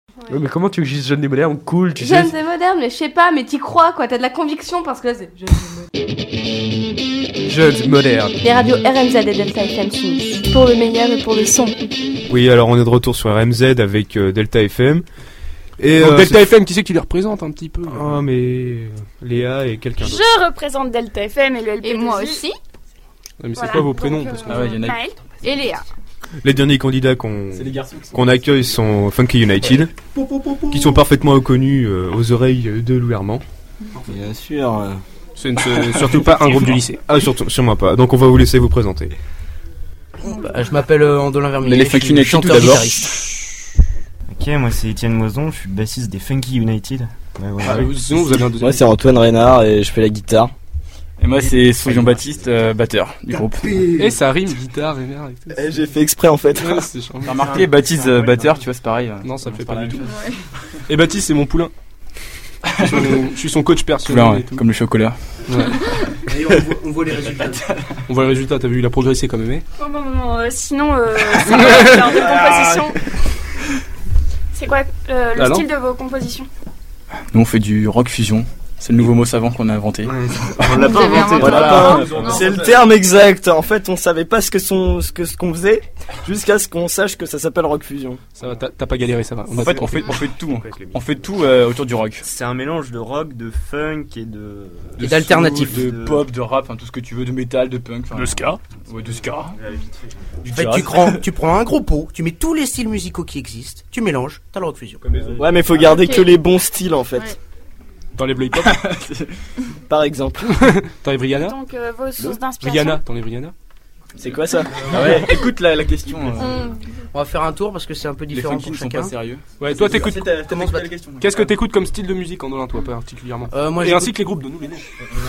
Ouais, mais comment tu veux que je dise jeunes et modernes, cool, tu sais. Jeunes et modernes, mais je sais pas, mais t'y crois quoi, t'as de la conviction parce que là c'est Jeunes et modernes. Les radios RMZ et Delta FM s'unissent pour le meilleur et pour le son. Oui, alors on est de retour sur RMZ avec Delta FM. Et Donc Delta FM, qui c'est que tu les représentes un petit peu Ah, mais Léa et quelqu'un d'autre. Je représente Delta FM et le LP. Et moi aussi. Mais c'est quoi vos prénoms parce que... y en a... Maël et Léa. Les derniers candidats qu'on accueille sont Funky United, qui sont parfaitement reconnus aux oreilles de Louis Armand. Bien sûr. C'est surtout pas un groupe du lycée. Ah, sûrement pas. Donc on va vous laisser vous présenter. Je m'appelle Andolin Vermillier. Les Funky United tout chanteur d'abord. guitariste. Ok, moi c'est Étienne Moison, je suis bassiste des Funky United. Ouais, voilà. Sinon vous avez un deuxième. Moi c'est Antoine Reynard et je fais la guitare. Et moi c'est Jean-Baptiste, batteur du groupe. Et ça rime, guitare et merde. J'ai fait exprès en fait. Ouais, c'est charmant. T'as remarqué Baptiste, batteur, tu vois, c'est pareil. Non, ça le fait pas du tout. Et Baptiste, c'est mon poulain. Je suis son coach personnel. Poulain, et tout. comme le chocolat. Ouais. Et on voit les résultats. On voit les résultats, t'as vu, il a progressé quand même. Bon, sinon, c'est quoi le genre de composition? C'est quoi le style de vos compositions? Nous on fait du rock fusion. C'est le nouveau mot savant qu'on a inventé. On l'a pas inventé. Voilà. C'est le terme exact. En fait, on savait pas ce qu'on faisait jusqu'à ce qu'on sache que ça s'appelle rock fusion. Ça va, t'as pas galéré, ça va. En fait, on fait tout. On fait tout autour du rock. C'est un mélange de rock, de funk et Et d'alternatif. De pop, de rap, tout ce que tu veux, de métal, de punk. De ska. Ouais, de ska. En fait, tu prends un gros pot, tu mets tous les styles musicaux qui existent, tu mélanges, t'as le rock fusion. Ouais, mais faut garder que les bons styles en fait. Ouais. T'enlèves le hip-hop. Par exemple. T'enlèves Rihanna. Donc vos sources d'inspiration. Rihanna, t'enlèves Rihanna. C'est quoi ça? Ah ouais, écoute la question. On va faire un tour parce que c'est un peu Les différent funky pour ne sont chacun. pas sérieux. Ouais, toi t'écoutes. Commence la question. Qu'est-ce que t'écoutes comme style de musique, Andolin, toi particulièrement? Moi, et ainsi que les groupes, donne-nous les noms.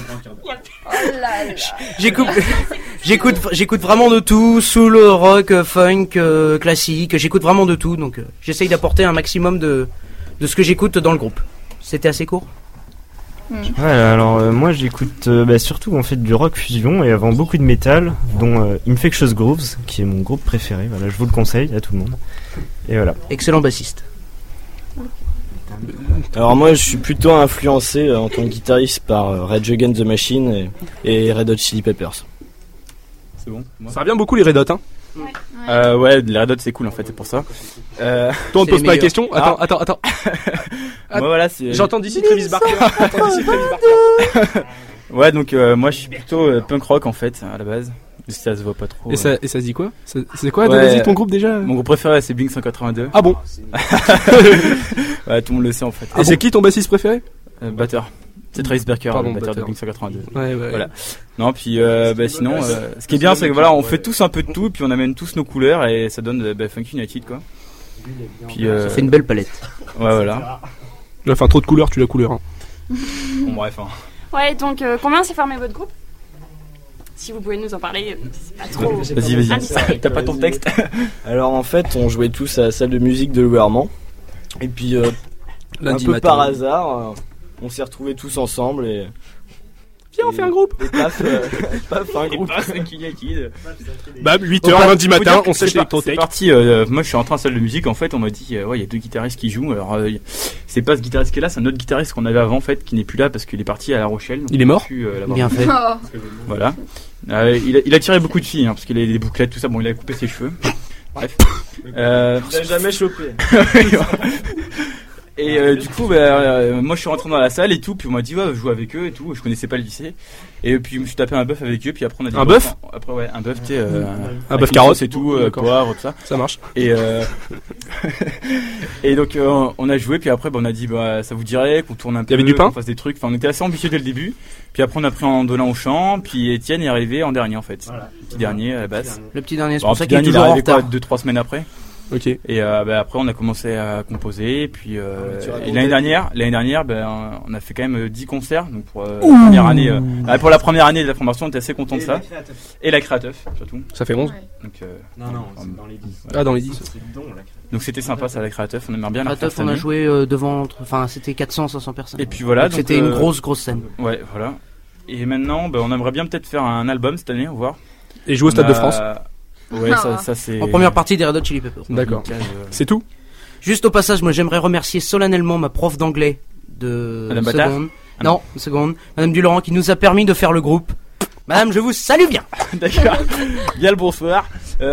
j'écoute vraiment de tout, soul, rock, funk, classique. J'écoute vraiment de tout, donc j'essaye d'apporter un maximum de ce que j'écoute dans le groupe. C'était assez court. Ouais, alors moi j'écoute surtout en fait du rock fusion et avant beaucoup de métal, dont Infectious Grooves, qui est mon groupe préféré. Voilà, je vous le conseille à tout le monde. Et voilà. Excellent bassiste. Alors moi, je suis plutôt influencé en tant que guitariste par Rage Against the Machine et Red Hot Chili Peppers. C'est bon. Ça revient beaucoup les Red Hot, hein. Ouais, les Red Hot c'est cool en fait, c'est pour ça. Toi on te pose pas la question. Attends. Moi voilà, c'est. J'entends d'ici Travis Barker. Ouais, donc moi je suis plutôt punk rock en fait à la base. Ça se voit pas trop. Et ça se dit quoi? C'est quoi, Ouais. vas-y, ton groupe déjà? Mon groupe préféré c'est Blink 182. Ah bon? Ouais, tout le monde le sait en fait. Et c'est qui ton bassiste préféré? Batteur. C'est Travis Barker, Pardon, le batteur de batteur. Blink 182. Ouais. Voilà. Non, puis sinon, ce qui est bien, c'est que voilà, on fait tous un peu de tout, puis on amène tous nos couleurs et ça donne Funky United quoi. Puis Ça fait une belle palette. ouais, voilà. Enfin, trop de couleurs, tu la couleur. Hein. Bon, bref. Hein. Ouais, donc combien s'est formé votre groupe? Si vous pouvez nous en parler, c'est pas trop. Vas-y. T'as pas ton texte? Alors en fait, on jouait tous à la salle de musique de Louis Armand. Et puis un Lundi peu matin. par hasard, on s'est retrouvés tous ensemble et Viens, on fait un groupe. Et paf, un groupe. Funky United. Bah 8h lundi matin, on sèche C'est l'électrotech. parti, moi je suis rentré en salle de musique, en fait on m'a dit ouais il y a deux guitaristes qui jouent, alors c'est pas ce guitariste qui est là, c'est un autre guitariste qu'on avait avant en fait, qui n'est plus là parce qu'il est parti à La Rochelle. Donc Il est mort Bien fait. Voilà. Il a tiré beaucoup de filles parce qu'il a des bouclettes tout ça, bon il a coupé ses cheveux. Bref. Il a jamais chopé. Et du coup, moi je suis rentré dans la salle et tout, puis on m'a dit ouais, jouer avec eux et tout, je connaissais pas le lycée. Et puis je me suis tapé un bœuf avec eux, puis après on a dit un bœuf. Après ouais, un bœuf, tu sais, un bœuf carotte et tout, poivre, tout ça. Ça marche. Et et donc on a joué, puis après on a dit bah ça vous dirait qu'on tourne un peu, il y avait du pain, qu'on fasse des trucs. Enfin on était assez ambitieux dès le début. Puis après on a pris Andolin au chant, puis Étienne est arrivé en dernier en fait, le petit dernier à la basse. Le petit dernier, c'est Bon, pour ça qu'il est toujours en retard. 2-3 semaines après. Ok. Et après on a commencé à composer, et puis et l'année dernière, on a fait quand même 10 concerts, donc pour la première année, pour la première année de la formation, on était assez content de ça. Et la Créateuf surtout. Ça fait 11. Donc non, c'est dans les 10. Ah dans les 10. Donc c'était sympa ça, la Créateuf, on aimerait bien la Créateuf, on a joué devant, enfin c'était 400-500 personnes. Et puis voilà, donc, c'était une grosse scène. Ouais, voilà. Et maintenant, on aimerait bien peut-être faire un album cette année, on va voir. Et jouer au Stade de France. Ouais, ça c'est. En première partie des Red Hot Chili Peppers. D'accord. C'est tout. Juste au passage, moi j'aimerais remercier solennellement ma prof d'anglais de Madame seconde. Non, seconde. Madame Dulaurent qui nous a permis de faire le groupe. Madame, je vous salue bien. D'accord. Bien le bonsoir.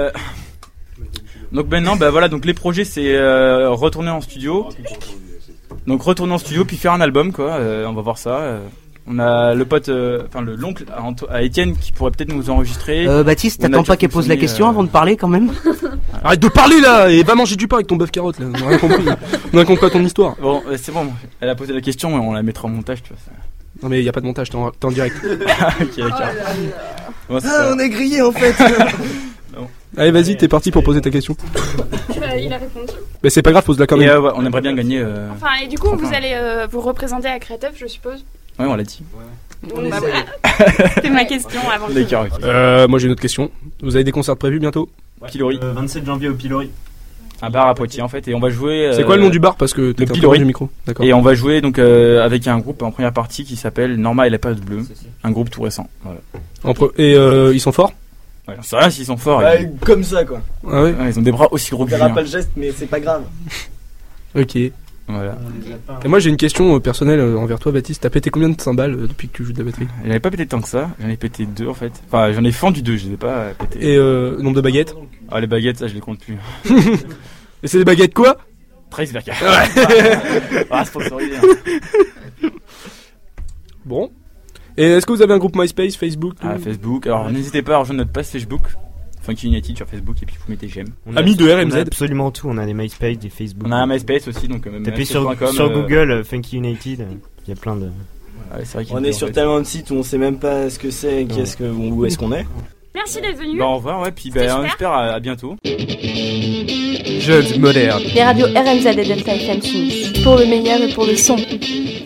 Donc maintenant, voilà, donc les projets c'est retourner en studio. Donc retourner en studio puis faire un album quoi. On va voir ça. On a le pote, l'oncle à Étienne qui pourrait peut-être nous enregistrer. Baptiste, t'attends pas qu'elle pose la question avant de parler quand même? Arrête de parler là et va manger du pain avec ton bœuf carotte là. On a rien compris. On a compris pas ton histoire. Bon, c'est bon. Elle a posé la question et on la mettra en montage, tu vois. Ça. Non mais y a pas de montage, t'es en direct. Ok, d'accord. Bon, on est grillé en fait. Allez, vas-y, t'es parti pour poser ta question. Il a répondu. Mais c'est pas grave, pose-la quand même. Ouais, on aimerait bien gagner. Enfin, et du coup, vous allez vous représenter à Creative, je suppose. Ouais, on l'a dit. Bon, bah voilà. C'était ma question avant. D'accord, ok. Moi j'ai une autre question. Vous avez des concerts prévus bientôt? Pilori. 27 janvier au Pilori. Un bar à Poitiers en fait, et on va jouer. C'est quoi le nom du bar parce que t'es un peu du micro. D'accord. Et on va jouer donc avec un groupe en première partie qui s'appelle Norma et la période bleue, un groupe tout récent. Voilà. Et ils sont forts? Ouais, j'en sais rien s'ils sont forts. Ouais, comme ça quoi. Ah ouais. Ils ont des bras aussi gros que Je Julien. verrai pas le geste, mais c'est pas grave. Ok. Voilà. Et moi j'ai une question personnelle envers toi, Baptiste. T'as pété combien de cymbales depuis que tu joues de la batterie? J'en ai pas pété tant que ça. J'en ai pété 2 en fait. Enfin, j'en ai fendu 2. Je les ai pas pété. Et nombre de baguettes? Ah, les baguettes, ça je les compte plus. Et c'est des baguettes quoi? Trace Verka. Ouais. Ah, sponsorisé. Hein. Bon. Et est-ce que vous avez un groupe MySpace, Facebook? Facebook. Alors n'hésitez pas à rejoindre notre page Facebook. Funky United sur Facebook et puis vous mettez j'aime. Amis de RMZ. On a absolument tout. On a des MySpace, des Facebook. On a un MySpace aussi, donc même. Tapez sur Google Funky United. Il y a plein de. Ouais, c'est vrai on est sur tellement de sites où on sait même pas ce que c'est, où est-ce qu'on est. Merci d'être venu. Au revoir, ouais, puis on espère à bientôt. Jeunes modernes. Les radios RMZ et Delta FM s'unissent pour le meilleur et pour le son.